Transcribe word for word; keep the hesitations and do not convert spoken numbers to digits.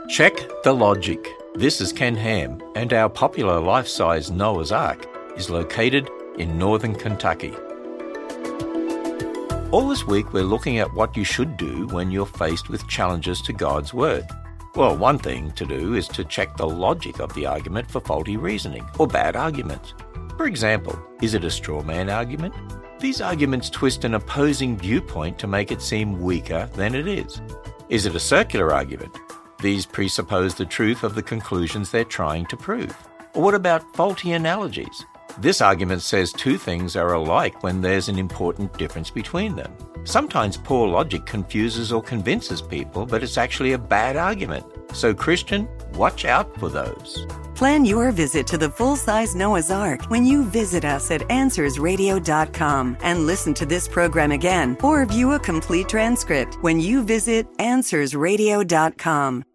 Check the logic. This is Ken Ham, and our popular life-size Noah's Ark is located in northern Kentucky. All this week we're looking at what you should do when you're faced with challenges to God's Word. Well, one thing to do is to check the logic of the argument for faulty reasoning or bad arguments. For example, is it a straw man argument? These arguments twist an opposing viewpoint to make it seem weaker than it is. Is it a circular argument? These presuppose the truth of the conclusions they're trying to prove. Or what about faulty analogies? This argument says two things are alike when there's an important difference between them. Sometimes poor logic confuses or convinces people, but it's actually a bad argument. So, Christian, watch out for those. Plan your visit to the full-size Noah's Ark when you visit us at answers radio dot com and listen to this program again or view a complete transcript when you visit answers radio dot com.